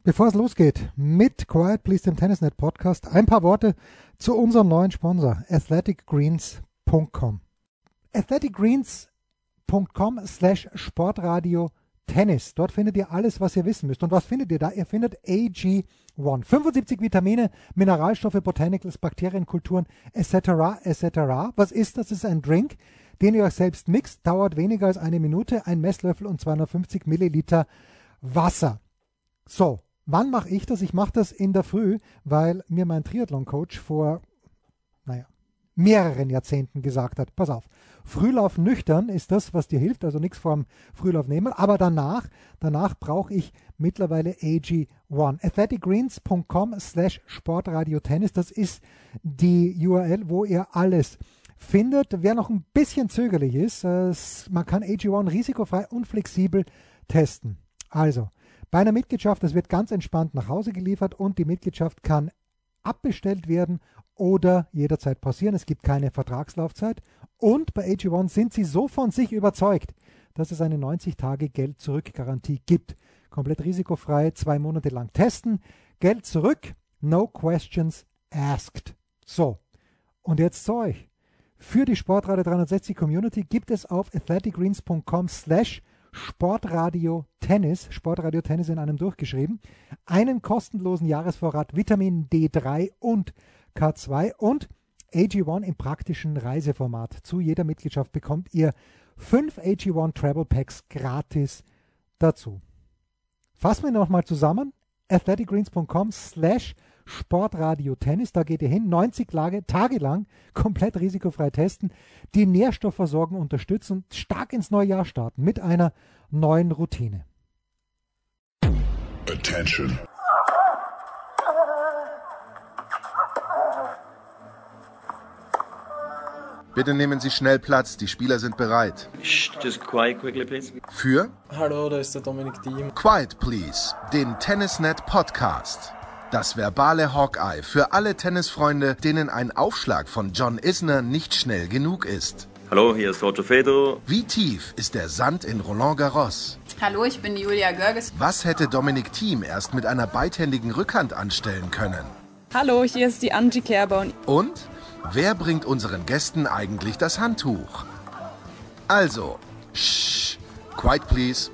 Bevor es losgeht mit Quiet Please, dem Tennisnet Podcast, ein paar Worte zu unserem neuen Sponsor, athleticgreens.com. athleticgreens.com/Sportradio Tennis. Dort findet ihr alles, was ihr wissen müsst. Und was findet ihr da? Ihr findet AG1. 75 Vitamine, Mineralstoffe, Botanicals, Bakterienkulturen, etc., etc. Was ist das? Das ist ein Drink, den ihr euch selbst mixt. Dauert weniger als eine Minute, ein Messlöffel und 250 Milliliter Wasser. So, wann mache ich das? Ich mache das in der Früh, weil mir mein Triathlon-Coach vor, mehreren Jahrzehnten gesagt hat, pass auf, Frühlauf nüchtern ist das, was dir hilft, also nichts vorm Frühlauf nehmen, aber danach brauche ich mittlerweile AG1. athleticgreens.com/Sportradio-Tennis, das ist die URL, wo ihr alles findet. Wer noch ein bisschen zögerlich ist, man kann AG1 risikofrei und flexibel testen. Also, bei einer Mitgliedschaft, das wird ganz entspannt nach Hause geliefert und die Mitgliedschaft kann abbestellt werden oder jederzeit pausieren. Es gibt keine Vertragslaufzeit. Und bei AG1 sind sie so von sich überzeugt, dass es eine 90-Tage-Geld-Zurück-Garantie gibt. Komplett risikofrei, 2 Monate lang testen. Geld zurück, no questions asked. So, und jetzt zu euch. Für die Sportradio 360 Community gibt es auf athleticgreens.com/Sportradio Tennis, Sportradio Tennis in einem durchgeschrieben, einen kostenlosen Jahresvorrat Vitamin D3 und K2 und AG1 im praktischen Reiseformat. Zu jeder Mitgliedschaft bekommt ihr 5 AG1 Travel Packs gratis dazu. Fassen wir nochmal zusammen. athleticgreens.com/Sportradio Tennis, da geht ihr hin, 90 Tage lang komplett risikofrei testen, die Nährstoffversorgung unterstützen und stark ins neue Jahr starten mit einer neuen Routine. Attention. Bitte nehmen Sie schnell Platz, die Spieler sind bereit. Just quiet quickly, please. Für Hallo, da ist der Dominik Thiem. Quiet Please, den Tennisnet Podcast. Das verbale Hawkeye für alle Tennisfreunde, denen ein Aufschlag von John Isner nicht schnell genug ist. Hallo, hier ist Roger Federer. Wie tief ist der Sand in Roland Garros? Hallo, ich bin Julia Görges. Was hätte Dominik Thiem erst mit einer beidhändigen Rückhand anstellen können? Hallo, hier ist die Angie Kerber. Und wer bringt unseren Gästen eigentlich das Handtuch? Also, quiet please.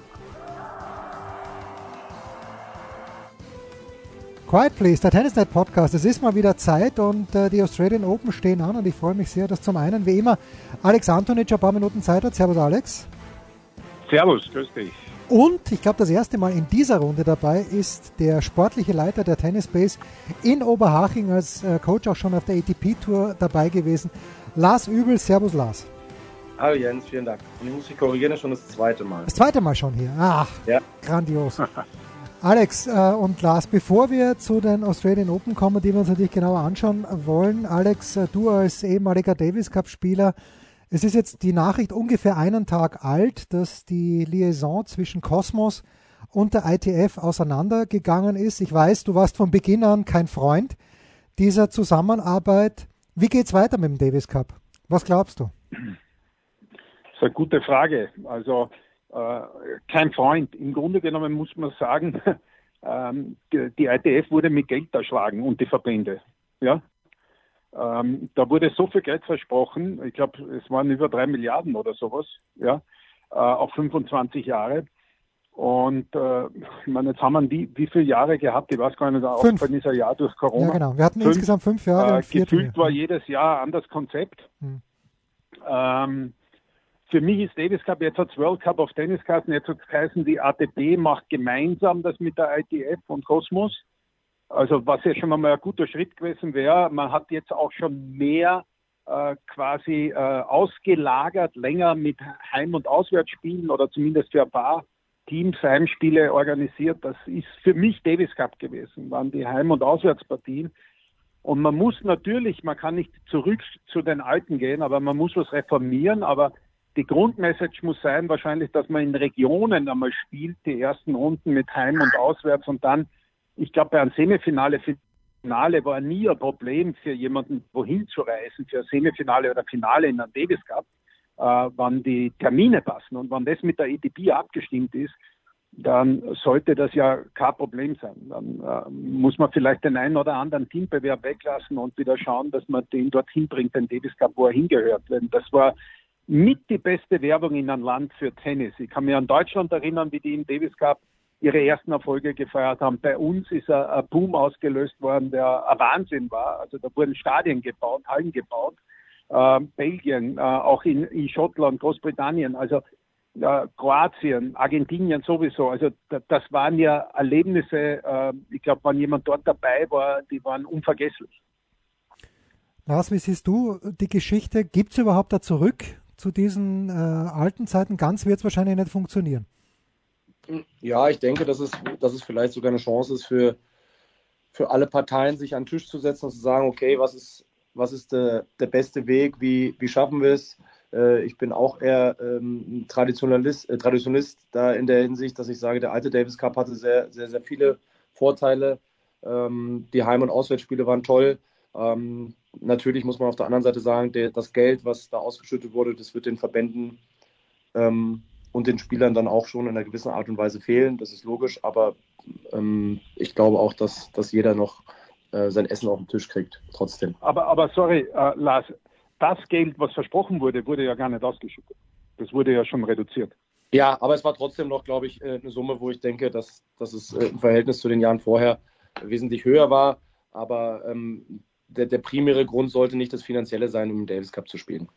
Quiet Please, der Tennisnet Podcast. Es ist mal wieder Zeit und die Australian Open stehen an und ich freue mich sehr, dass zum einen, wie immer, Alex Antonic ein paar Minuten Zeit hat. Servus Alex. Servus, grüß dich. Und ich glaube, das erste Mal in dieser Runde dabei ist der sportliche Leiter der Tennisbase in Oberhaching, als Coach auch schon auf der ATP-Tour dabei gewesen. Lars Übel, servus Lars. Hallo Jens, vielen Dank. Und ich muss dich korrigieren, schon das zweite Mal. Das zweite Mal schon hier. Ach, ja. Grandios. Alex und Lars, bevor wir zu den Australian Open kommen, die wir uns natürlich genauer anschauen wollen. Alex, du als ehemaliger Davis Cup-Spieler, es ist jetzt die Nachricht ungefähr einen Tag alt, dass die Liaison zwischen Cosmos und der ITF auseinandergegangen ist. Ich weiß, du warst von Beginn an kein Freund dieser Zusammenarbeit. Wie geht's weiter mit dem Davis Cup? Was glaubst du? Das ist eine gute Frage. Also kein Freund. Im Grunde genommen muss man sagen, die ITF wurde mit Geld erschlagen und die Verbände. Ja? Da wurde so viel Geld versprochen, ich glaube, es waren über 3 Milliarden oder sowas, ja, auf 25 Jahre. Und ich meine, jetzt haben wir wie viele Jahre gehabt? Ich weiß gar nicht, auch bei dieser Jahr durch Corona. Ja, genau. Wir hatten insgesamt 5 Jahre. Gefühlt war jedes Jahr ein anderes Konzept. Für mich ist Davis Cup, jetzt hat es World Cup auf Tenniskassen, jetzt hat es geheißen, die ATP macht gemeinsam das mit der ITF und Cosmos. Also was ja schon einmal ein guter Schritt gewesen wäre, man hat jetzt auch schon mehr quasi ausgelagert, länger mit Heim- und Auswärtsspielen oder zumindest für ein paar Teams Heimspiele organisiert. Das ist für mich Davis Cup gewesen, waren die Heim- und Auswärtspartien. Und man muss natürlich, man kann nicht zurück zu den Alten gehen, aber man muss was reformieren, aber die Grundmessage muss sein wahrscheinlich, dass man in Regionen einmal spielt, die ersten Runden mit Heim und Auswärts und dann, ich glaube, bei einem Finale war nie ein Problem für jemanden, wohin zu reisen, für ein Semifinale oder Finale in einem Davis Cup, wann die Termine passen und wann das mit der ATP abgestimmt ist, dann sollte das ja kein Problem sein. Dann muss man vielleicht den einen oder anderen Teambewerb weglassen und wieder schauen, dass man den dorthin bringt, den Davis Cup, wo er hingehört. Denn das war mit die beste Werbung in einem Land für Tennis. Ich kann mich an Deutschland erinnern, wie die im Davis Cup ihre ersten Erfolge gefeiert haben. Bei uns ist ein Boom ausgelöst worden, der ein Wahnsinn war. Also da wurden Stadien gebaut, Hallen gebaut. Belgien, auch in Schottland, Großbritannien, also Kroatien, Argentinien sowieso. Also das waren ja Erlebnisse, ich glaube, wenn jemand dort dabei war, die waren unvergesslich. Lars, wie siehst du die Geschichte? Gibt es überhaupt da zurück zu diesen alten Zeiten? Ganz wird es wahrscheinlich nicht funktionieren. Ja, ich denke, dass es vielleicht sogar eine Chance ist für alle Parteien, sich an den Tisch zu setzen und zu sagen, okay, was ist der beste Weg, wie schaffen wir es? Ich bin auch eher Traditionalist da in der Hinsicht, dass ich sage, der alte Davis Cup hatte sehr, sehr, sehr viele Vorteile. Die Heim- und Auswärtsspiele waren toll. Natürlich muss man auf der anderen Seite sagen, das Geld, was da ausgeschüttet wurde, das wird den Verbänden und den Spielern dann auch schon in einer gewissen Art und Weise fehlen. Das ist logisch, aber ich glaube auch, dass jeder noch sein Essen auf den Tisch kriegt, trotzdem. Aber sorry, Lars, das Geld, was versprochen wurde, wurde ja gar nicht ausgeschüttet. Das wurde ja schon reduziert. Ja, aber es war trotzdem noch, glaube ich, eine Summe, wo ich denke, dass es im Verhältnis zu den Jahren vorher wesentlich höher war. Aber der primäre Grund sollte nicht das Finanzielle sein, um im Davis Cup zu spielen.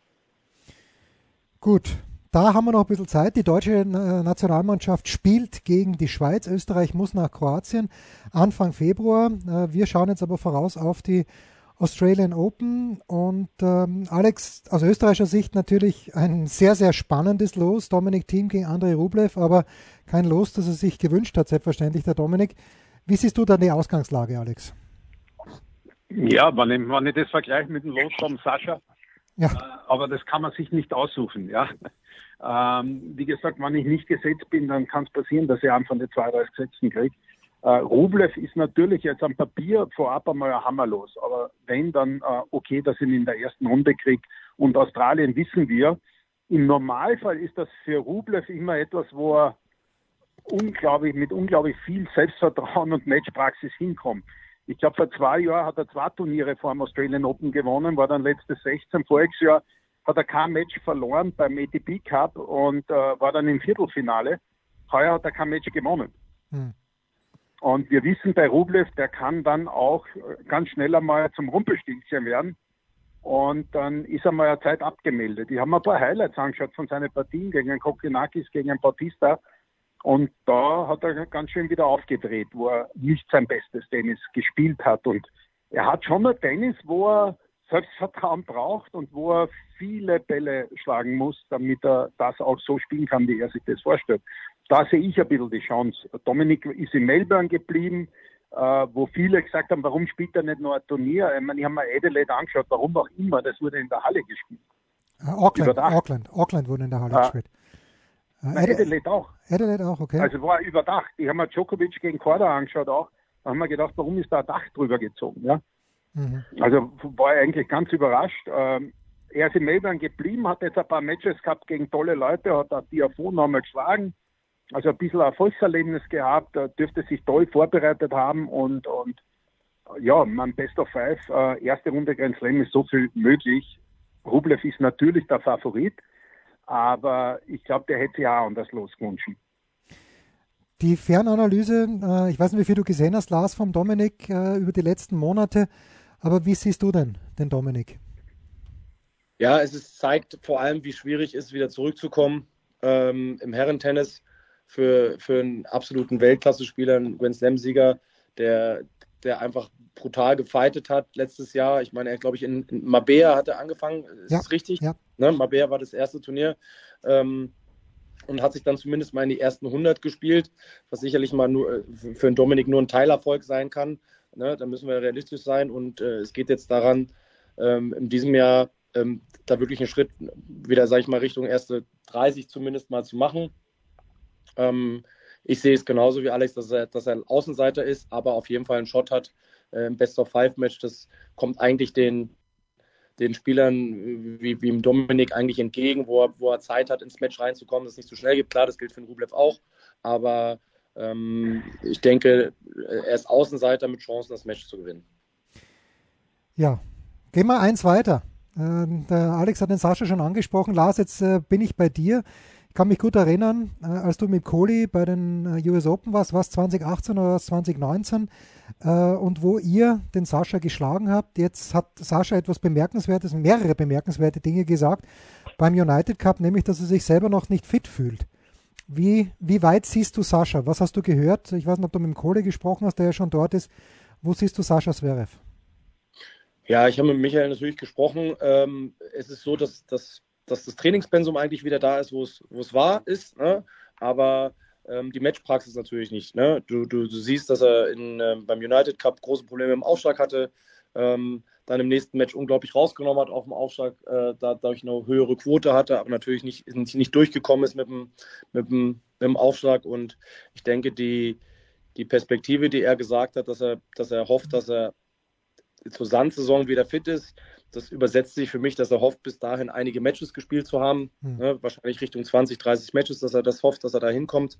Gut, da haben wir noch ein bisschen Zeit. Die deutsche Nationalmannschaft spielt gegen die Schweiz. Österreich muss nach Kroatien Anfang Februar. Wir schauen jetzt aber voraus auf die Australian Open und Alex, aus österreichischer Sicht natürlich ein sehr, sehr spannendes Los. Dominic Thiem gegen Andrei Rublev, aber kein Los, das er sich gewünscht hat, selbstverständlich, der Dominik. Wie siehst du dann die Ausgangslage, Alex? Ja, wenn ich das vergleiche mit dem Los vom Sascha, ja. Aber das kann man sich nicht aussuchen. Ja. Wie gesagt, wenn ich nicht gesetzt bin, dann kann es passieren, dass ich einen von den 32 Gesetzten kriege. Rublev ist natürlich jetzt am Papier vorab einmal ein Hammerlos, aber wenn, dann okay, dass ich ihn in der ersten Runde kriege. Und Australien wissen wir, im Normalfall ist das für Rublev immer etwas, wo er mit unglaublich viel Selbstvertrauen und Matchpraxis hinkommt. Ich glaube, vor 2 Jahren hat er 2 Turniere vor dem Australian Open gewonnen, war dann letztes 16. Voriges Jahr hat er kein Match verloren beim ATP Cup und war dann im Viertelfinale. Heuer hat er kein Match gewonnen. Und wir wissen bei Rublev, der kann dann auch ganz schnell einmal zum Rumpelstilzchen werden. Und dann ist er mal eine Zeit abgemeldet. Ich habe mir ein paar Highlights angeschaut von seinen Partien gegen Kokkinakis, gegen Bautista. Und da hat er ganz schön wieder aufgedreht, wo er nicht sein bestes Tennis gespielt hat. Und er hat schon ein Tennis, wo er Selbstvertrauen braucht und wo er viele Bälle schlagen muss, damit er das auch so spielen kann, wie er sich das vorstellt. Da sehe ich ein bisschen die Chance. Dominik ist in Melbourne geblieben, wo viele gesagt haben, warum spielt er nicht noch ein Turnier? Ich meine, ich habe mir Adelaide angeschaut, warum auch immer, das wurde in der Halle gespielt. Auckland wurde in der Halle gespielt. Adelaide auch. Adelaide auch, okay. Also war überdacht. Ich habe mir Djokovic gegen Korda angeschaut auch. Da haben wir gedacht, warum ist da ein Dach drüber gezogen? Ja? Also war ich eigentlich ganz überrascht. Er ist in Melbourne geblieben, hat jetzt ein paar Matches gehabt gegen tolle Leute, hat auch Tiafoe nochmal geschlagen. Also ein bisschen Erfolgserlebnis gehabt, dürfte sich toll vorbereitet haben und ja, mein Best of Five, erste Runde Grand Slam ist so viel möglich. Rublev ist natürlich der Favorit, aber ich glaube, der hätte sich auch anders losgewünscht. Die Fernanalyse, ich weiß nicht, wie viel du gesehen hast, Lars, vom Dominik über die letzten Monate, aber wie siehst du denn den Dominik? Ja, es zeigt vor allem, wie schwierig es ist, wieder zurückzukommen im Herrentennis für einen absoluten Weltklasse-Spieler, einen Grand Slam-Sieger, der einfach brutal gefightet hat letztes Jahr. Ich meine, er glaube ich in Marbella hat er angefangen, ist das richtig? Ja. Ne? Marbella war das erste Turnier und hat sich dann zumindest mal in die ersten 100 gespielt, was sicherlich mal nur für einen Dominik nur ein Teilerfolg sein kann. Ne? Da müssen wir realistisch sein und es geht jetzt daran, in diesem Jahr da wirklich einen Schritt wieder, sage ich mal, Richtung erste 30 zumindest mal zu machen. Ich sehe es genauso wie Alex, dass er Außenseiter ist, aber auf jeden Fall einen Shot hat im Best-of-5-Match. Das kommt eigentlich den Spielern wie im Dominik eigentlich entgegen, wo er Zeit hat, ins Match reinzukommen, das nicht so schnell geht. Klar, das gilt für den Rublev auch, aber ich denke, er ist Außenseiter mit Chancen, das Match zu gewinnen. Ja, gehen wir eins weiter. Der Alex hat den Sascha schon angesprochen. Lars, jetzt bin ich bei dir. Ich kann mich gut erinnern, als du mit Kohli bei den US Open warst, was 2018 oder 2019, und wo ihr den Sascha geschlagen habt. Jetzt hat Sascha etwas Bemerkenswertes, mehrere bemerkenswerte Dinge gesagt beim United Cup, nämlich, dass er sich selber noch nicht fit fühlt. Wie weit siehst du Sascha? Was hast du gehört? Ich weiß nicht, ob du mit dem Kohli gesprochen hast, der ja schon dort ist. Wo siehst du Sascha Zverev? Ja, ich habe mit Michael natürlich gesprochen. Es ist so, dass das Trainingspensum eigentlich wieder da ist, wo es ist, ne? Aber die Matchpraxis natürlich nicht. Ne? Du siehst, dass er beim United Cup große Probleme im Aufschlag hatte, dann im nächsten Match unglaublich rausgenommen hat auf dem Aufschlag, dadurch eine höhere Quote hatte, aber natürlich nicht durchgekommen ist mit dem Aufschlag. Und ich denke, die Perspektive, die er gesagt hat, dass er hofft, dass er zur Sandsaison wieder fit ist, das übersetzt sich für mich, dass er hofft, bis dahin einige Matches gespielt zu haben, ne, wahrscheinlich Richtung 20, 30 Matches, dass er das hofft, dass er da hinkommt.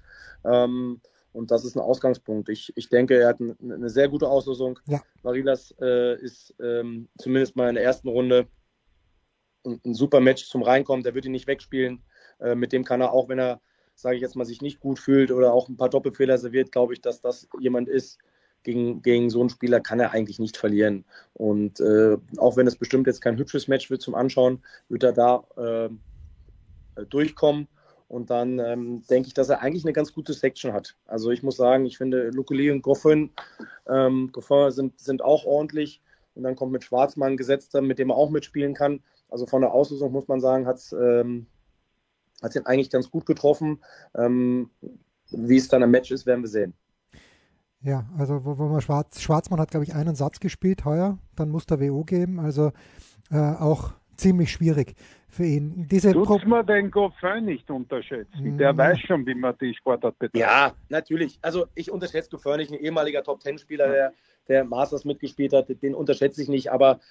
Und das ist ein Ausgangspunkt. Ich denke, er hat eine sehr gute Auslosung. Ja. Varillas ist zumindest mal in der ersten Runde ein super Match zum Reinkommen. Der wird ihn nicht wegspielen. Mit dem kann er, auch wenn er, sage ich jetzt mal, sich nicht gut fühlt oder auch ein paar Doppelfehler serviert, glaube ich, dass das jemand ist, gegen so einen Spieler kann er eigentlich nicht verlieren. Und auch wenn es bestimmt jetzt kein hübsches Match wird zum Anschauen, wird er da durchkommen. Und dann denke ich, dass er eigentlich eine ganz gute Section hat. Also ich muss sagen, ich finde, Lukuli und Goffin sind auch ordentlich. Und dann kommt mit Schwarzmann ein Gesetzter, mit dem er auch mitspielen kann. Also von der Auslösung muss man sagen, hat es ihn eigentlich ganz gut getroffen. Wie es dann am Match ist, werden wir sehen. Ja, also wo man Schwarzmann hat, glaube ich, einen Satz gespielt heuer, dann muss der WO geben, also auch ziemlich schwierig für ihn. Tut man den Goffin nicht unterschätzen? Der weiß schon, wie man die Sportart betreibt. Ja, natürlich. Also ich unterschätze Goffin nicht, ein ehemaliger Top-10-Spieler, der Masters mitgespielt hat, den unterschätze ich nicht, aber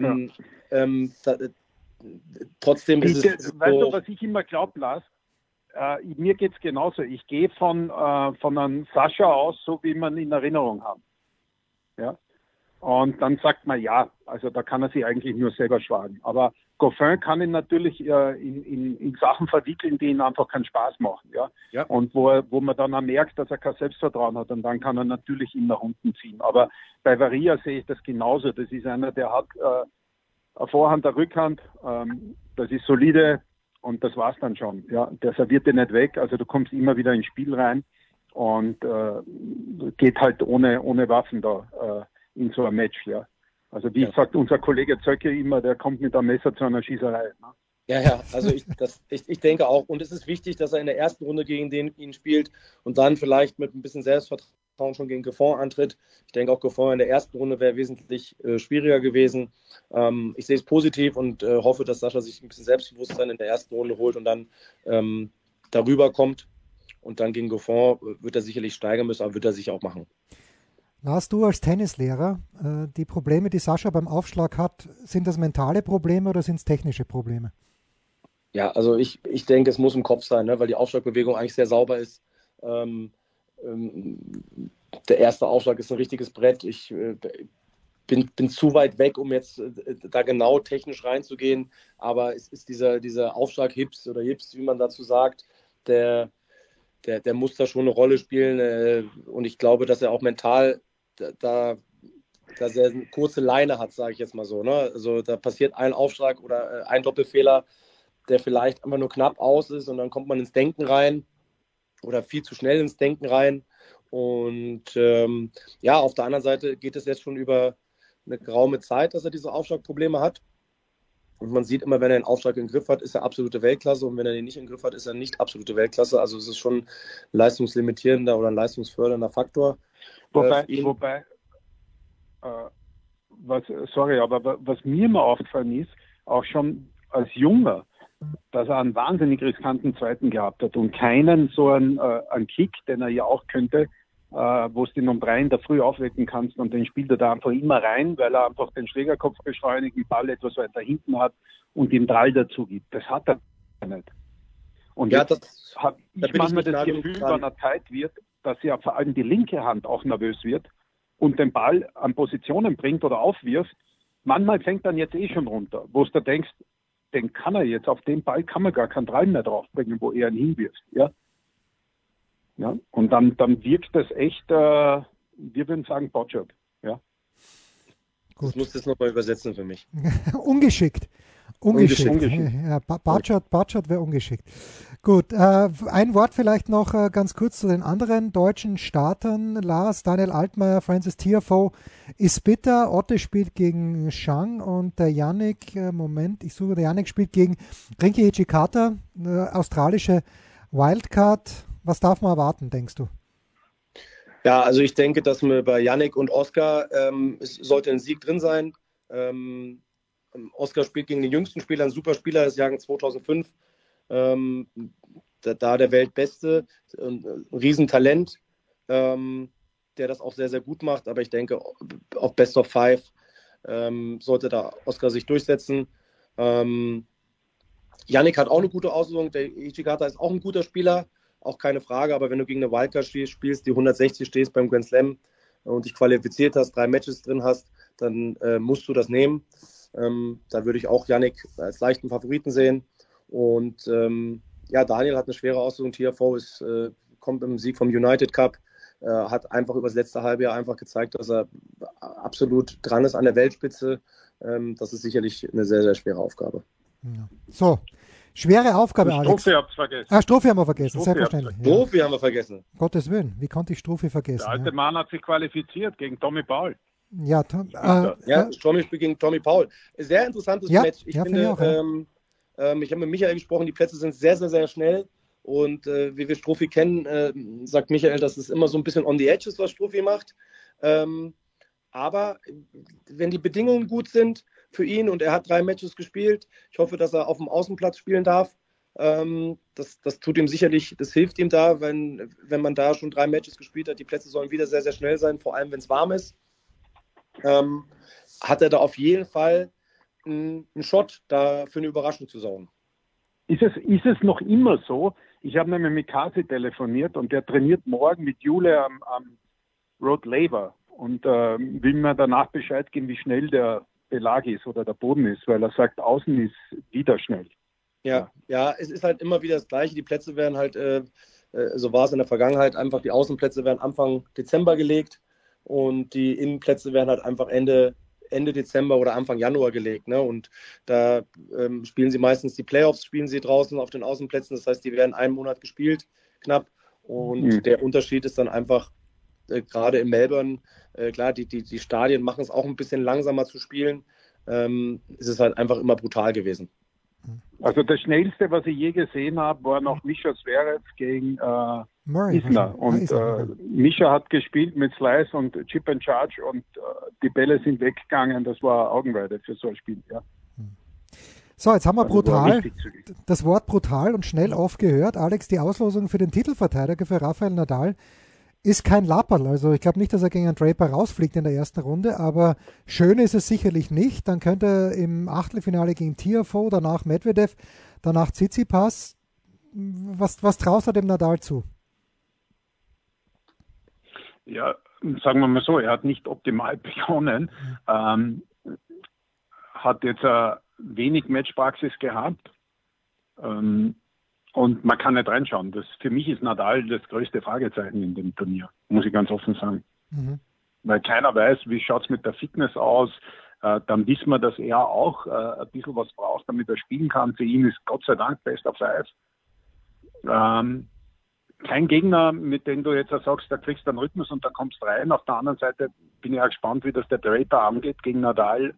trotzdem ist es weißt du, was ich immer glaube, Lars? Mir geht es genauso. Ich gehe von einem Sascha aus, so wie man in Erinnerung hat. Ja? Und dann sagt man, ja, also da kann er sich eigentlich nur selber schlagen. Aber Goffin kann ihn natürlich in Sachen verwickeln, die ihm einfach keinen Spaß machen. Ja? Ja. Und wo man dann auch merkt, dass er kein Selbstvertrauen hat. Und dann kann er natürlich ihn nach unten ziehen. Aber bei Varillas sehe ich das genauso. Das ist einer, der hat eine Vorhand, eine Rückhand. Das ist solide. Und das war's dann schon. Ja, der serviert dir nicht weg. Also du kommst immer wieder ins Spiel rein und geht halt ohne Waffen da in so ein Match. Ja. Also wie sagt unser Kollege Zöcke immer, der kommt mit einem Messer zu einer Schießerei. Ne? Ja, also ich denke auch. Und es ist wichtig, dass er in der ersten Runde gegen ihn spielt und dann vielleicht mit ein bisschen Selbstvertrauen schon gegen Goffin antritt. Ich denke auch, Goffin in der ersten Runde wäre wesentlich schwieriger gewesen. Ich sehe es positiv und hoffe, dass Sascha sich ein bisschen Selbstbewusstsein in der ersten Runde holt und dann darüber kommt. Und dann gegen Goffin wird er sicherlich steigern müssen, aber wird er sicher auch machen. Lars, du als Tennislehrer, die Probleme, die Sascha beim Aufschlag hat, sind das mentale Probleme oder sind es technische Probleme? Ja, also ich denke, es muss im Kopf sein, ne, weil die Aufschlagbewegung eigentlich sehr sauber ist. Der erste Aufschlag ist ein richtiges Brett. Ich bin zu weit weg, um jetzt da genau technisch reinzugehen. Aber es ist dieser Aufschlag-Hips oder Hips, wie man dazu sagt, der muss da schon eine Rolle spielen. Und ich glaube, dass er auch mental da sehr eine kurze Leine hat, sage ich jetzt mal so. Ne? Also da passiert ein Aufschlag oder ein Doppelfehler, der vielleicht einfach nur knapp aus ist und dann kommt man ins Denken rein oder viel zu schnell ins Denken rein. Und auf der anderen Seite geht es jetzt schon über eine geraume Zeit, dass er diese Aufschlagprobleme hat. Und man sieht immer, wenn er einen Aufschlag im Griff hat, ist er absolute Weltklasse. Und wenn er den nicht im Griff hat, ist er nicht absolute Weltklasse. Also es ist schon ein leistungslimitierender oder ein leistungsfördernder Faktor. Was mir immer aufgefallen ist, auch schon als Junger, dass er einen wahnsinnig riskanten zweiten gehabt hat und keinen so einen Kick, den er ja auch könnte, wo du ihn um 3 in der Früh aufwecken kannst und den spielt er da einfach immer rein, weil er einfach den Schlägerkopf beschleunigt, den Ball etwas weiter hinten hat und ihm Drall dazu gibt. Das hat er nicht. Und Ja, jetzt habe ich da bin ich manchmal nicht das nah genug Gefühl, dran. wenn er Zeit wird, dass ja vor allem die linke Hand auch nervös wird und den Ball an Positionen bringt oder aufwirft. Manchmal fängt dann jetzt schon runter, wo du denkst, den kann er jetzt, auf den Ball kann man gar keinen Drall mehr draufbringen, wo er ihn hinwirft. Ja? Ja? Und dann wirkt das echt, wir würden sagen, Botjob. Ja? Gut. Das musst du jetzt nochmal übersetzen für mich. Ungeschickt. Ungeschickt. Ja, Bartschott wäre ungeschickt. Gut, ein Wort vielleicht noch ganz kurz zu den anderen deutschen Startern. Lars, Daniel Altmaier, Francis Tiafoe ist bitter. Otte spielt gegen Zhang und der Yannick, der Yannick spielt gegen Rinki Hijikata, australische Wildcard. Was darf man erwarten, denkst du? Ja, also ich denke, dass wir bei Yannick und Oscar, es sollte ein Sieg drin sein. Oscar spielt gegen den jüngsten Spieler, ein super Spieler des Jahrgangs 2005. Da der Weltbeste, ein Riesentalent, der das auch sehr, sehr gut macht. Aber ich denke, auf Best of Five sollte da Oscar sich durchsetzen. Yannick hat auch eine gute Auslosung. Der Hijikata ist auch ein guter Spieler, auch keine Frage. Aber wenn du gegen eine Wildcard spielst, die 160 stehst beim Grand Slam und dich qualifiziert hast, 3 Matches drin hast, dann musst du das nehmen. Da würde ich auch Yannick als leichten Favoriten sehen. Und Daniel hat eine schwere Auslosung. Tiafoe kommt im Sieg vom United Cup, hat einfach über das letzte halbe Jahr einfach gezeigt, dass er absolut dran ist an der Weltspitze. Das ist sicherlich eine sehr, sehr schwere Aufgabe. Ja. So, schwere Aufgabe, Alex. Strophe hab's vergessen. Strophe haben wir vergessen, Strophe selbstverständlich. Strophe haben wir vergessen. Gottes Willen, wie konnte ich Strophe vergessen? Der alte Mann hat sich qualifiziert gegen Tommy Paul. Ja, Strommy spielt gegen Tommy Paul. Sehr interessantes Match. Ich finde, ich auch, ich habe mit Michael gesprochen, die Plätze sind sehr, sehr, sehr schnell. Und wie wir Strophi kennen, sagt Michael, dass es immer so ein bisschen on the edge ist, was Strophi macht. Aber wenn die Bedingungen gut sind für ihn und er hat 3 Matches gespielt, ich hoffe, dass er auf dem Außenplatz spielen darf. Das tut ihm sicherlich, das hilft ihm da, wenn man da schon 3 Matches gespielt hat. Die Plätze sollen wieder sehr, sehr schnell sein, vor allem wenn es warm ist. Hat er da auf jeden Fall einen Shot, da für eine Überraschung zu sorgen. Ist es noch immer so? Ich habe nämlich mit Kasi telefoniert und der trainiert morgen mit Jule am Road Laver und will mir danach Bescheid geben, wie schnell der Belag ist oder der Boden ist, weil er sagt, außen ist wieder schnell. Ja, es ist halt immer wieder das Gleiche. Die Plätze werden halt, so war es in der Vergangenheit, einfach die Außenplätze werden Anfang Dezember gelegt und die Innenplätze werden halt einfach Ende Dezember oder Anfang Januar gelegt. Ne? Und da spielen sie meistens die Playoffs, spielen sie draußen auf den Außenplätzen. Das heißt, die werden einen Monat gespielt, knapp. Und der Unterschied ist dann einfach, gerade in Melbourne, klar, die Stadien machen es auch ein bisschen langsamer zu spielen. Es ist halt einfach immer brutal gewesen. Also das Schnellste, was ich je gesehen habe, war noch Mischa Zverev gegen Isner. Und Mischa hat gespielt mit Slice und Chip and Charge und die Bälle sind weggegangen. Das war Augenweide für so ein Spiel. Ja. So, jetzt haben wir das Wort brutal und schnell aufgehört. Alex, die Auslosung für den Titelverteidiger für Rafael Nadal ist kein Lapperl. Also ich glaube nicht, dass er gegen einen Draper rausfliegt in der ersten Runde, aber schön ist es sicherlich nicht. Dann könnte er im Achtelfinale gegen Tiafoe, danach Medvedev, danach Tsitsipas. Was traust du dem Nadal zu? Ja, sagen wir mal so, er hat nicht optimal begonnen, hat jetzt wenig Matchpraxis gehabt und man kann nicht reinschauen. Für mich ist Nadal das größte Fragezeichen in dem Turnier, muss ich ganz offen sagen. Weil keiner weiß, wie schaut es mit der Fitness aus. Dann wissen wir, dass er auch ein bisschen was braucht, damit er spielen kann. Für ihn ist Gott sei Dank Best of Five. Kein Gegner, mit dem du jetzt sagst, da kriegst du einen Rhythmus und da kommst du rein. Auf der anderen Seite bin ich auch gespannt, wie das der Draper angeht gegen Nadal.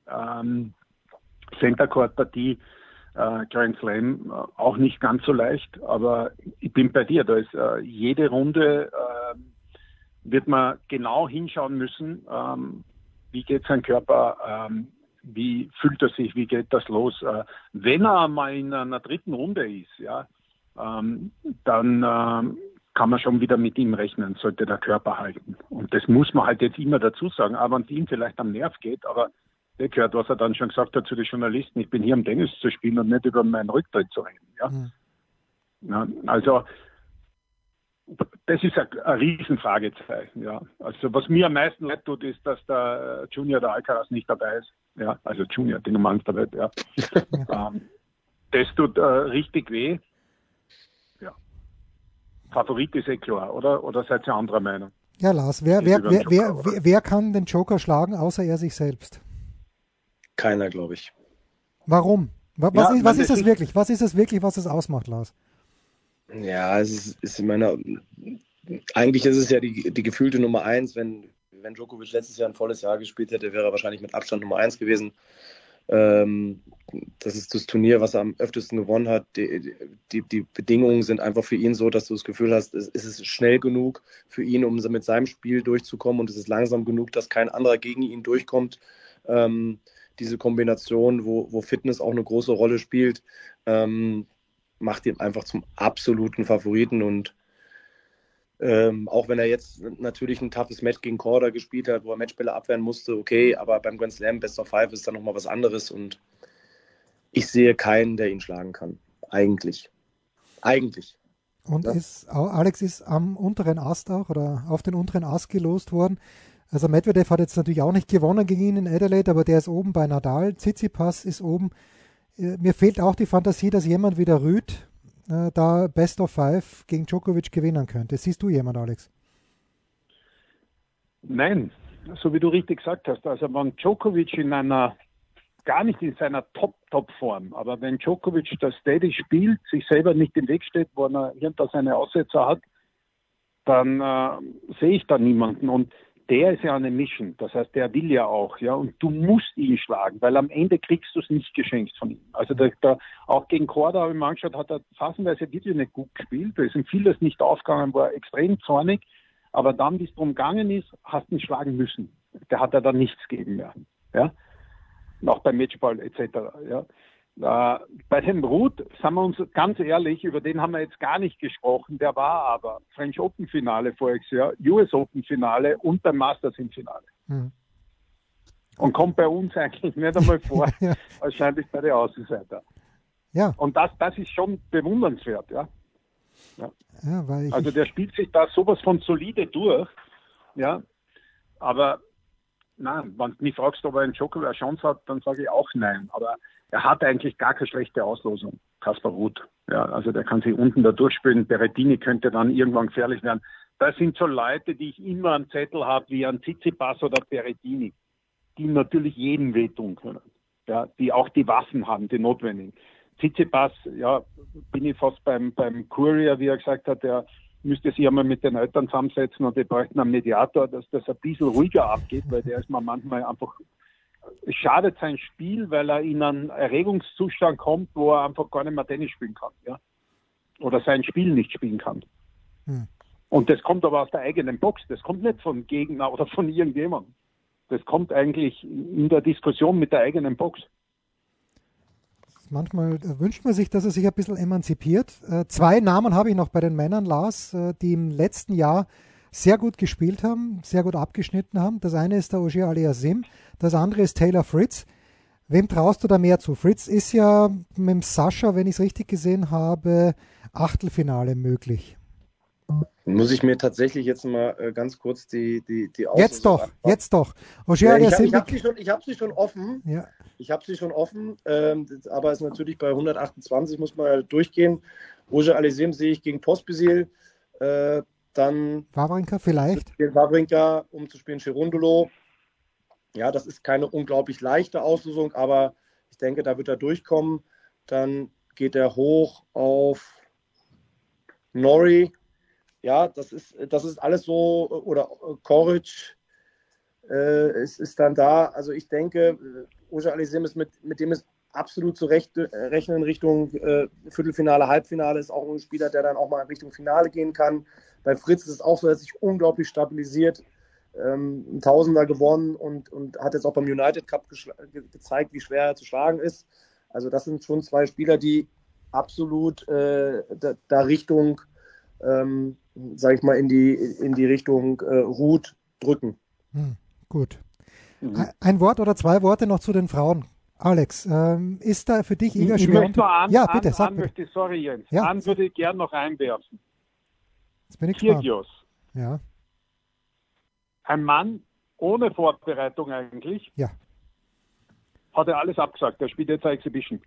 Center Court Partie, Grand Slam, auch nicht ganz so leicht, aber ich bin bei dir. Da ist jede Runde wird man genau hinschauen müssen, wie geht sein Körper, wie fühlt er sich, wie geht das los. Wenn er mal in einer dritten Runde ist, ja, dann kann man schon wieder mit ihm rechnen, sollte der Körper halten. Und das muss man halt jetzt immer dazu sagen, auch wenn es ihm vielleicht am Nerv geht, aber der gehört, was er dann schon gesagt hat zu den Journalisten, ich bin hier, um Tennis zu spielen und nicht über meinen Rücktritt zu reden. Ja? Ja, also das ist ein Riesenfragezeichen. Ja. Also was mir am meisten leid tut, ist, dass der Junior der Alcaraz nicht dabei ist. Ja, also Junior, die Nummer 1 der Welt. Ja. Das tut richtig weh. Ja. Favorit ist klar, oder? Oder seid ihr anderer Meinung? Ja, Lars, wer kann den Joker schlagen, außer er sich selbst? Keiner, glaube ich. Warum? Was ist es wirklich? Was ist es wirklich, was es ausmacht, Lars? Ja, es ist in meiner. Eigentlich ist es ja die gefühlte Nummer 1. Wenn Djokovic letztes Jahr ein volles Jahr gespielt hätte, wäre er wahrscheinlich mit Abstand Nummer 1 gewesen. Das ist das Turnier, was er am öftesten gewonnen hat. Die Bedingungen sind einfach für ihn so, dass du das Gefühl hast, es ist schnell genug für ihn, um mit seinem Spiel durchzukommen, und es ist langsam genug, dass kein anderer gegen ihn durchkommt. Diese Kombination, wo Fitness auch eine große Rolle spielt, macht ihn einfach zum absoluten Favoriten. Und auch wenn er jetzt natürlich ein toughes Match gegen Korda gespielt hat, wo er Matchbälle abwehren musste, okay, aber beim Grand Slam Best of Five ist dann nochmal was anderes, und ich sehe keinen, der ihn schlagen kann. Eigentlich. Und ja. Alex ist am unteren Ast auch, oder auf den unteren Ast gelost worden. Also Medvedev hat jetzt natürlich auch nicht gewonnen gegen ihn in Adelaide, aber der ist oben bei Nadal. Tsitsipas ist oben. Mir fehlt auch die Fantasie, dass jemand wie der Rüd da Best of Five gegen Djokovic gewinnen könnte. Siehst du jemand, Alex? Nein, so wie du richtig gesagt hast. Also wenn Djokovic gar nicht in seiner Top-Form, aber wenn Djokovic das steady spielt, sich selber nicht im Weg steht, wo er hinter seine Aussetzer hat, dann sehe ich da niemanden. Und der ist ja eine Mission, das heißt, der will ja auch, ja, und du musst ihn schlagen, weil am Ende kriegst du es nicht geschenkt von ihm. Also auch gegen Korda habe ich mir angeschaut, hat er phasenweise wirklich nicht gut gespielt, da ist ihm vieles nicht aufgegangen, war extrem zornig, aber dann, wie es darum gegangen ist, hast du ihn schlagen müssen. Der hat er dann nichts geben mehr, ja, auch beim Matchball etc., ja. Bei dem Ruud, sagen wir uns ganz ehrlich, über den haben wir jetzt gar nicht gesprochen, der war aber French Open Finale voriges Jahr, US Open Finale und beim Masters im Finale. Und kommt bei uns eigentlich nicht einmal vor, ja. Wahrscheinlich bei den Außenseiter. Ja. Und das ist schon bewundernswert, ja. Ja, also der spielt sich da sowas von solide durch, ja, aber nein, wenn du mich fragst, ob er einen Djokovic eine Chance hat, dann sage ich auch nein. Aber er hat eigentlich gar keine schlechte Auslosung, Kaspar Ruud. Ja, also der kann sich unten da durchspielen. Berrettini könnte dann irgendwann gefährlich werden. Das sind so Leute, die ich immer am Zettel habe, wie ein Tsitsipas oder Berrettini, die natürlich jedem wehtun können. Ja, die auch die Waffen haben, die notwendigen. Tsitsipas, ja, bin ich fast beim Courier, wie er gesagt hat, der müsste sich einmal mit den Eltern zusammensetzen und die bräuchten einen Mediator, dass das ein bisschen ruhiger abgeht, weil der ist mir manchmal einfach, es schadet sein Spiel, weil er in einen Erregungszustand kommt, wo er einfach gar nicht mehr Tennis spielen kann, ja, oder sein Spiel nicht spielen kann. Und das kommt aber aus der eigenen Box, das kommt nicht von Gegner oder von irgendjemandem. Das kommt eigentlich in der Diskussion mit der eigenen Box. Manchmal wünscht man sich, dass er sich ein bisschen emanzipiert. 2 Namen habe ich noch bei den Männern, Lars, die im letzten Jahr sehr gut gespielt haben, sehr gut abgeschnitten haben. Das eine ist der Auger Aliassime, das andere ist Taylor Fritz. Wem traust du da mehr zu? Fritz ist ja mit dem Sascha, wenn ich es richtig gesehen habe, Achtelfinale möglich. Muss ich mir tatsächlich jetzt mal ganz kurz die Auslosung Jetzt doch. Auger Aliassime. Ich habe sie schon offen. Ja. Ich habe sie schon offen, aber es ist natürlich bei 128, muss man halt durchgehen. Auger Aliassime sehe ich gegen Pospisil, dann Wawrinka vielleicht. Wawrinka, um zu spielen Cherundolo. Ja, das ist keine unglaublich leichte Auslosung, aber ich denke, da wird er durchkommen. Dann geht er hoch auf Norrie. Ja, das ist alles so, oder Koric ist dann da. Also ich denke, Auger Aliassime ist mit dem ist absolut zu rechnen in Richtung Viertelfinale, Halbfinale, ist auch ein Spieler, der dann auch mal in Richtung Finale gehen kann. Bei Fritz ist es auch so, dass sich unglaublich stabilisiert, ein Tausender gewonnen und hat jetzt auch beim United Cup gezeigt, wie schwer er zu schlagen ist. Also das sind schon 2 Spieler, die absolut da Richtung, sage ich mal, in die Richtung Ruud drücken. Gut. Ein Wort oder 2 Worte noch zu den Frauen. Alex, ist da für dich Iga Ich Swiatek? möchte noch Ja, bitte, sag bitte. möchte, sorry Jens, Ja. würde ich gerne noch einwerfen. Jetzt bin ich gespannt. Kyrgios, Ja, ein Mann ohne Vorbereitung eigentlich, ja. hat er alles abgesagt. Er spielt jetzt eine Exhibition.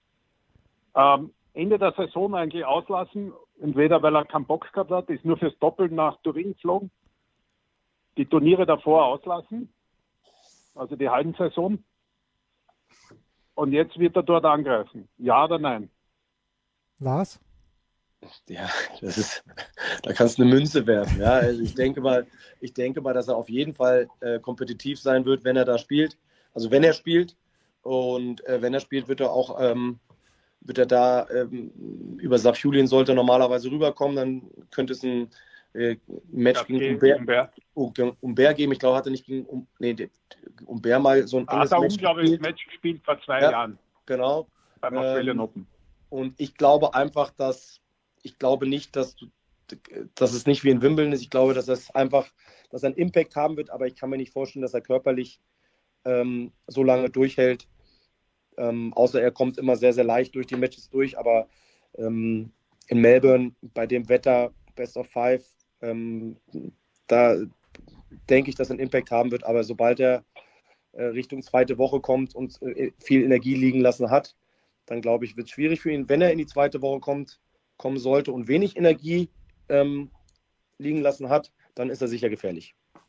Ende der Saison eigentlich auslassen, entweder weil er keinen Bock gehabt hat, ist nur fürs Doppel nach Turin geflogen, die Turniere davor auslassen, also die halben Saison, und jetzt wird er dort angreifen. Ja oder nein? Lars? Ja, da kannst du eine Münze werfen. Ja, also ich denke mal, dass er auf jeden Fall kompetitiv sein wird, wenn er da spielt. Also wenn er spielt. Und wenn er spielt, wird er da über Safiullin sollte normalerweise rüberkommen. Dann könnte es ein Match gegen Humbert geben. Ich glaube, hat er nicht gegen Humbert mal so ein enges Match gespielt vor 2 Jahren. Genau. Beim Australian Open. Und ich glaube einfach, ich glaube nicht, dass es nicht wie in Wimbledon ist. Ich glaube, dass er einen Impact haben wird, aber ich kann mir nicht vorstellen, dass er körperlich so lange durchhält. Außer er kommt immer sehr, sehr leicht durch die Matches durch. Aber in Melbourne, bei dem Wetter, Best of 5, da denke ich, dass er einen Impact haben wird. Aber sobald er Richtung zweite Woche kommt und viel Energie liegen lassen hat, dann glaube ich, wird es schwierig für ihn. Wenn er in die zweite Woche kommen sollte und wenig Energie liegen lassen hat, dann ist er sicher gefährlich.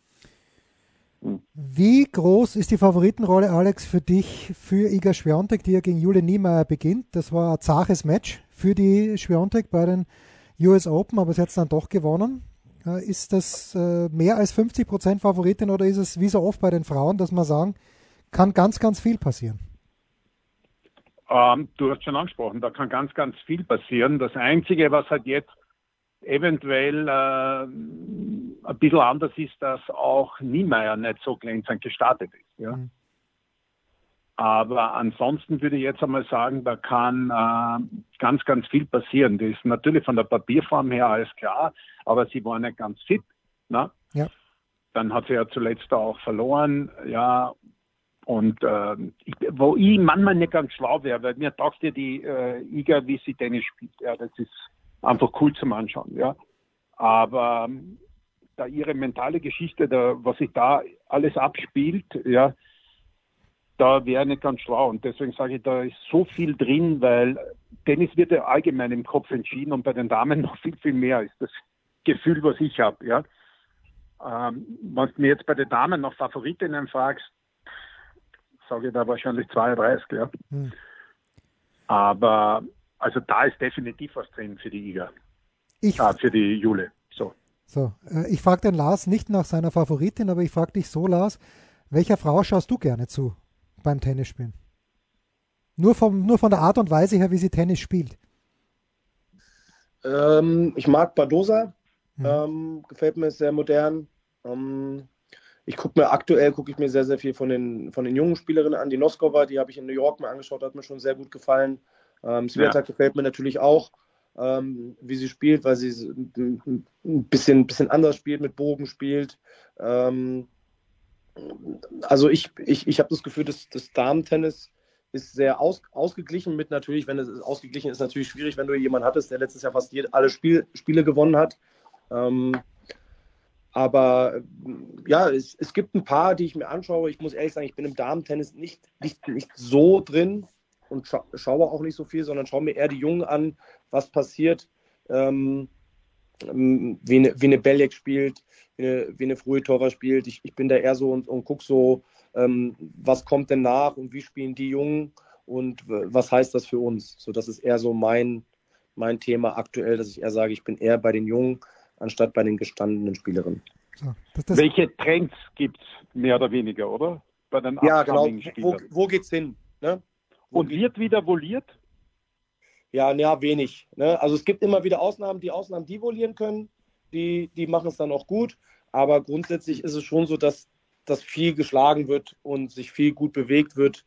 Wie groß ist die Favoritenrolle, Alex, für dich, für Iga Swiatek, die ja gegen Jule Niemeyer beginnt? Das war ein zaches Match für die Swiatek bei den US Open, aber sie hat es dann doch gewonnen. Ist das mehr als 50% Favoritin oder ist es wie so oft bei den Frauen, dass man sagen, kann ganz, ganz viel passieren? Du hast schon angesprochen, da kann ganz, ganz viel passieren. Das Einzige, was halt jetzt eventuell ein bisschen anders ist, dass auch Niemeyer nicht so glänzend gestartet ist. Ja? Mhm. Aber ansonsten würde ich jetzt einmal sagen, da kann ganz, ganz viel passieren. Das ist natürlich von der Papierform her alles klar, aber sie war nicht ganz fit. Ne? Ja. Dann hat sie ja zuletzt auch verloren. Ja. Und wo ich manchmal nicht ganz schlau wäre, weil mir taugt ja die Iga, wie sie Tennis spielt. Ja, das ist einfach cool zum Anschauen. Ja. Aber da ihre mentale Geschichte, was sich da alles abspielt, ja, da wäre nicht ganz schlau. Und deswegen sage ich, da ist so viel drin, weil Tennis wird ja allgemein im Kopf entschieden und bei den Damen noch viel, viel mehr ist das Gefühl, was ich habe. Ja. Wenn du mir jetzt bei den Damen noch Favoritinnen fragst, sage ich da wahrscheinlich 32, ja. Hm. Aber also da ist definitiv was drin für die Iga. Für die Jule. So, ich frage den Lars nicht nach seiner Favoritin, aber ich frage dich so, Lars, welcher Frau schaust du gerne zu beim Tennisspielen? Nur von der Art und Weise her, wie sie Tennis spielt. Ich mag Badosa. Gefällt mir, sehr modern. Aktuell gucke ich mir sehr, sehr viel von den jungen Spielerinnen an. Die Noskova, die habe ich in New York mal angeschaut, hat mir schon sehr gut gefallen. Swiatek gefällt mir natürlich auch, wie sie spielt, weil sie ein bisschen anders spielt, mit Bogen spielt. Also ich habe das Gefühl, dass das Damen-Tennis ist sehr ausgeglichen mit natürlich, wenn es ausgeglichen ist, natürlich schwierig, wenn du jemanden hattest, der letztes Jahr fast alle Spiele gewonnen hat. Aber ja, es gibt ein paar, die ich mir anschaue. Ich muss ehrlich sagen, ich bin im Damen-Tennis nicht so drin und schaue auch nicht so viel, sondern schaue mir eher die Jungen an, was passiert, wie eine Belek spielt, wie eine Fruitova spielt. Ich bin da eher so und gucke so, was kommt denn nach und wie spielen die Jungen und was heißt das für uns? So, das ist eher so mein Thema aktuell, dass ich eher sage, ich bin eher bei den Jungen, anstatt bei den gestandenen Spielerinnen. So, welche Trends gibt es mehr oder weniger, oder? Bei den upcoming Spielern. Wo geht's hin? Ne? Und wird wieder voliert? Ja, wenig. Ne? Also es gibt immer wieder Ausnahmen, die volieren können, die machen es dann auch gut. Aber grundsätzlich ist es schon so, dass viel geschlagen wird und sich viel gut bewegt wird.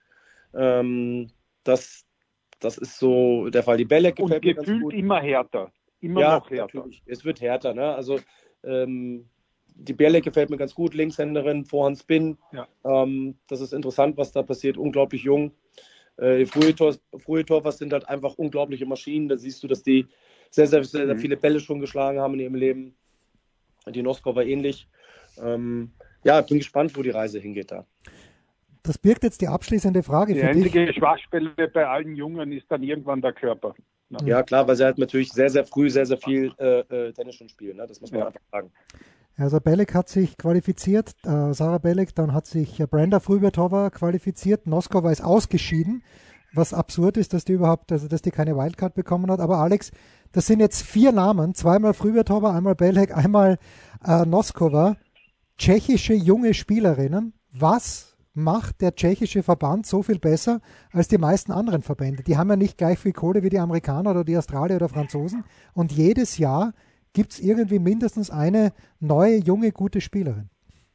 Das ist so der Fall. Die Bälle gefällt mir ganz gut. Immer härter. Immer noch härter. Natürlich. Es wird härter. Ne? Also Die Bierle gefällt mir ganz gut, Linkshänderin, Vorhand Spin. Ja. Das ist interessant, was da passiert, unglaublich jung. Die frühe Torwart sind halt einfach unglaubliche Maschinen. Da siehst du, dass die sehr, sehr, sehr, sehr viele Bälle schon geschlagen haben in ihrem Leben. Die Noskov war ähnlich. Bin gespannt, wo die Reise hingeht da. Das birgt jetzt die abschließende Frage Die für dich. einzige Schwachstelle bei allen Jungen ist dann irgendwann der Körper. Ja, klar, weil sie halt natürlich sehr, sehr früh sehr, sehr viel Tennis schon spielen. Ne? Das muss man einfach sagen. Also Belek hat sich qualifiziert, Sarah Belek, dann hat sich Brenda Fruhvirtova qualifiziert, Noskova ist ausgeschieden, was absurd ist, dass die keine Wildcard bekommen hat. Aber Alex, das sind jetzt 4 Namen, zweimal Fruhvirtova, einmal Belek, einmal Noskova, tschechische junge Spielerinnen. Was macht der tschechische Verband so viel besser als die meisten anderen Verbände? Die haben ja nicht gleich viel Kohle wie die Amerikaner oder die Australier oder Franzosen und jedes Jahr gibt es irgendwie mindestens eine neue, junge, gute Spielerin.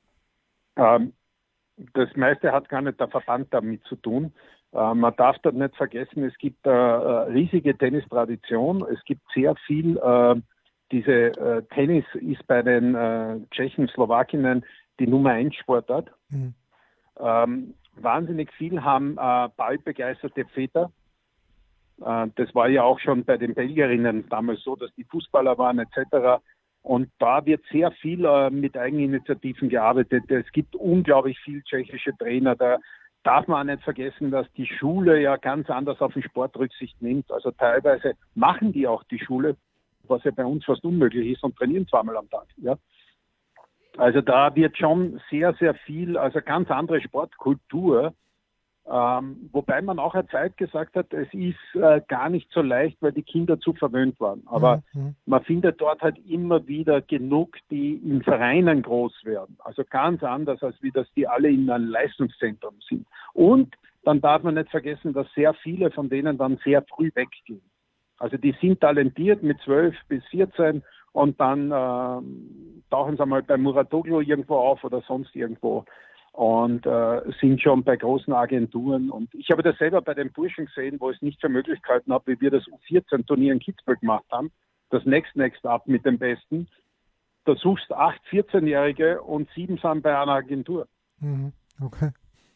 Das meiste hat gar nicht der Verband damit zu tun. Man darf dort nicht vergessen, es gibt eine riesige Tennistradition. Es gibt sehr viel, Tennis ist bei den Tschechen, Slowakinnen die Nummer 1 Sportart. Mhm. Wahnsinnig viel haben ballbegeisterte Väter. Das war ja auch schon bei den Belgierinnen damals so, dass die Fußballer waren etc. Und da wird sehr viel mit Eigeninitiativen gearbeitet. Es gibt unglaublich viel tschechische Trainer. Da darf man auch nicht vergessen, dass die Schule ja ganz anders auf den Sport Rücksicht nimmt. Also teilweise machen die auch die Schule, was ja bei uns fast unmöglich ist, und trainieren 2-mal am Tag. Ja? Also da wird schon sehr, sehr viel, also ganz andere Sportkultur. Wobei man auch eine Zeit gesagt hat, es ist gar nicht so leicht, weil die Kinder zu verwöhnt waren. Aber man findet dort halt immer wieder genug, die in Vereinen groß werden. Also ganz anders, als wie das die alle in einem Leistungszentrum sind. Und dann darf man nicht vergessen, dass sehr viele von denen dann sehr früh weggehen. Also die sind talentiert mit 12 bis 14 und dann tauchen sie mal bei Muratoglu irgendwo auf oder sonst irgendwo. Und sind schon bei großen Agenturen. Und ich habe das selber bei den Burschen gesehen, wo ich es nicht für Möglichkeiten habe, wie wir das U14-Turnier in Kitzbühel gemacht haben. Das Next Up mit dem Besten. Da suchst 8 14-Jährige und 7 sind bei einer Agentur. Okay.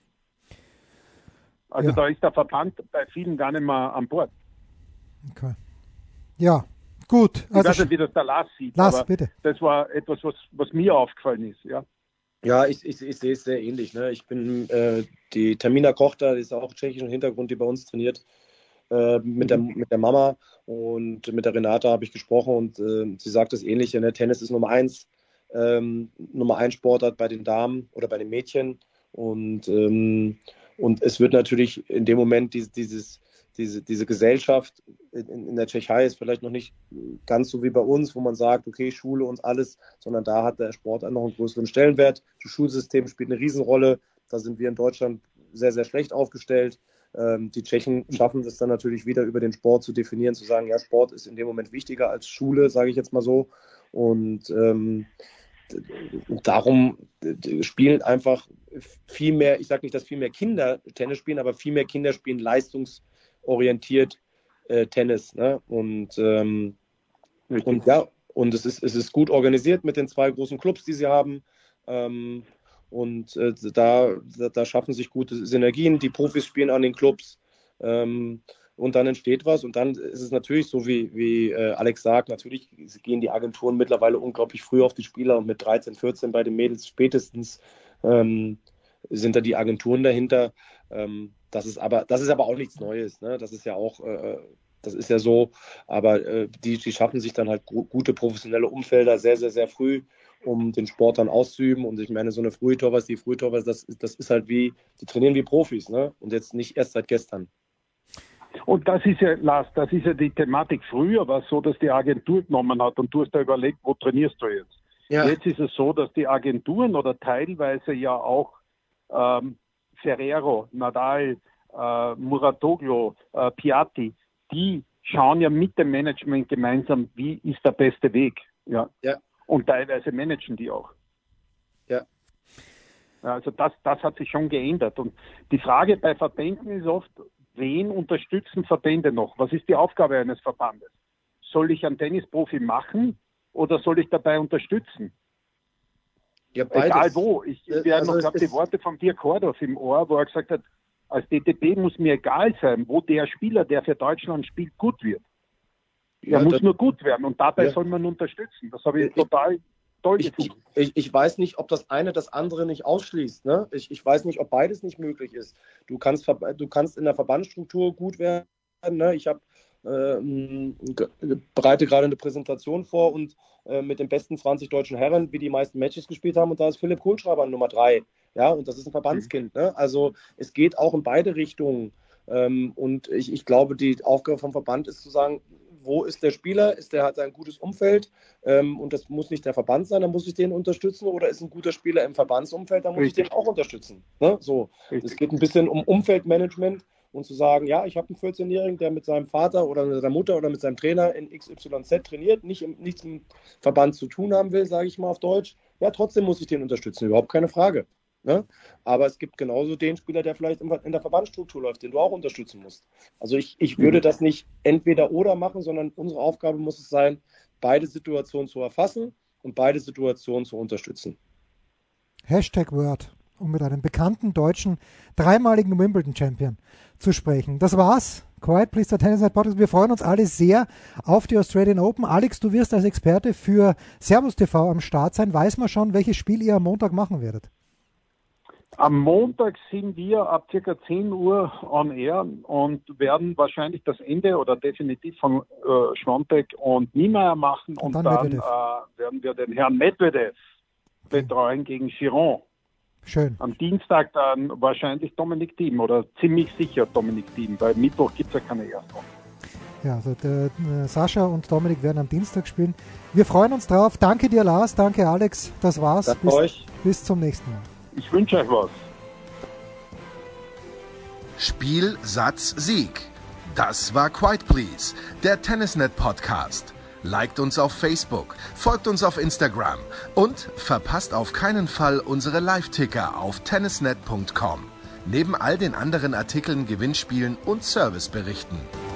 Also da ist der Verband bei vielen gar nicht mehr an Bord. Okay. Ja, gut. Ich weiß nicht, wie das der Lars sieht, aber bitte. Das war etwas, was mir aufgefallen ist. Ja. Ja, ich sehe es sehr ähnlich. Ne? Ich bin die Tamina Kochter, die ist auch tschechischen Hintergrund, die bei uns trainiert, mit der Mama und mit der Renata habe ich gesprochen und sie sagt das Ähnliche. Ne? Tennis ist Nummer 1 Sportart bei den Damen oder bei den Mädchen und es wird natürlich in dem Moment diese Gesellschaft in der Tschechei ist vielleicht noch nicht ganz so wie bei uns, wo man sagt, okay, Schule und alles, sondern da hat der Sport noch einen größeren Stellenwert. Das Schulsystem spielt eine Riesenrolle. Da sind wir in Deutschland sehr, sehr schlecht aufgestellt. Die Tschechen schaffen es dann natürlich wieder über den Sport zu definieren, zu sagen, ja, Sport ist in dem Moment wichtiger als Schule, sage ich jetzt mal so. Und darum spielen einfach viel mehr, ich sage nicht, dass viel mehr Kinder Tennis spielen, aber viel mehr Kinder spielen leistungsorientiert Tennis. Ne? Und es ist gut organisiert mit den 2 großen Clubs, die sie haben. Da schaffen sich gute Synergien. Die Profis spielen an den Clubs. Und dann entsteht was. Und dann ist es natürlich so, wie Alex sagt, natürlich gehen die Agenturen mittlerweile unglaublich früh auf die Spieler und mit 13, 14 bei den Mädels spätestens sind da die Agenturen dahinter. Das ist aber auch nichts Neues. Ne? Das ist ja auch, das ist ja so. Aber die schaffen sich dann halt gute professionelle Umfelder sehr, sehr, sehr früh, um den Sport dann auszuüben. Und ich meine, so eine Fruhvirtova, das ist halt die trainieren wie Profis. Ne? Und jetzt nicht erst seit gestern. Und das ist ja, Lars, das ist ja die Thematik. Früher war es so, dass die Agentur genommen hat und du hast da überlegt, wo trainierst du jetzt? Ja. Jetzt ist es so, dass die Agenturen oder teilweise ja auch Ferrero, Nadal, Muratoglu, Piatti, die schauen ja mit dem Management gemeinsam, wie ist der beste Weg. Ja. Und teilweise managen die auch. Ja. Also das hat sich schon geändert. Und die Frage bei Verbänden ist oft, wen unterstützen Verbände noch? Was ist die Aufgabe eines Verbandes? Soll ich einen Tennisprofi machen oder soll ich dabei unterstützen? Ja, beides. Egal wo. Ich habe die Worte von Dirk Hordorf im Ohr, wo er gesagt hat, als DTB muss mir egal sein, wo der Spieler, der für Deutschland spielt, gut wird. Er muss nur gut werden und dabei soll man unterstützen. Das habe ich total toll gefunden. Ich weiß nicht, ob das eine das andere nicht ausschließt. Ne? Ich weiß nicht, ob beides nicht möglich ist. Du kannst in der Verbandsstruktur gut werden. Ne? Ich bereite gerade eine Präsentation vor und mit den besten 20 deutschen Herren, wie die meisten Matches gespielt haben, und da ist Philipp Kohlschreiber Nummer 3. Ja, und das ist ein Verbandskind. Ne? Also es geht auch in beide Richtungen. Und ich glaube, die Aufgabe vom Verband ist zu sagen, wo ist der Spieler? Hat er ein gutes Umfeld? Und das muss nicht der Verband sein, dann muss ich den unterstützen. Oder ist ein guter Spieler im Verbandsumfeld, dann muss ich den auch unterstützen. Ne? So. Es geht ein bisschen um Umfeldmanagement und zu sagen, ja, ich habe einen 14-Jährigen, der mit seinem Vater oder mit seiner Mutter oder mit seinem Trainer in XYZ trainiert, nichts im Verband zu tun haben will, sage ich mal auf Deutsch. Ja, trotzdem muss ich den unterstützen, überhaupt keine Frage. Ne? Aber es gibt genauso den Spieler, der vielleicht in der Verbandsstruktur läuft, den du auch unterstützen musst. Also ich würde das nicht entweder oder machen, sondern unsere Aufgabe muss es sein, beide Situationen zu erfassen und beide Situationen zu unterstützen. #Word, um mit einem bekannten deutschen, dreimaligen Wimbledon-Champion zu sprechen. Das war's. Quiet Please, der Tennis Night Podcast. Wir freuen uns alle sehr auf die Australian Open. Alex, du wirst als Experte für Servus TV am Start sein. Weiß man schon, welches Spiel ihr am Montag machen werdet? Am Montag sind wir ab ca. 10 Uhr on air und werden wahrscheinlich das Ende oder definitiv von Schwantek und Niemeyer machen und dann werden wir den Herrn Medvedev betreuen gegen Giron. Schön. Am Dienstag dann wahrscheinlich Dominic Thiem oder ziemlich sicher Dominic Thiem, weil Mittwoch gibt es ja keine Erstrunde. Ja, also Sascha und Dominik werden am Dienstag spielen. Wir freuen uns drauf. Danke dir, Lars. Danke, Alex. Das war's. Danke euch. Bis zum nächsten Mal. Ich wünsche euch was. Spiel, Satz, Sieg. Das war Quiet Please, der Tennisnet Podcast. Liked uns auf Facebook, folgt uns auf Instagram und verpasst auf keinen Fall unsere Live-Ticker auf tennisnet.com. Neben all den anderen Artikeln, Gewinnspielen und Serviceberichten.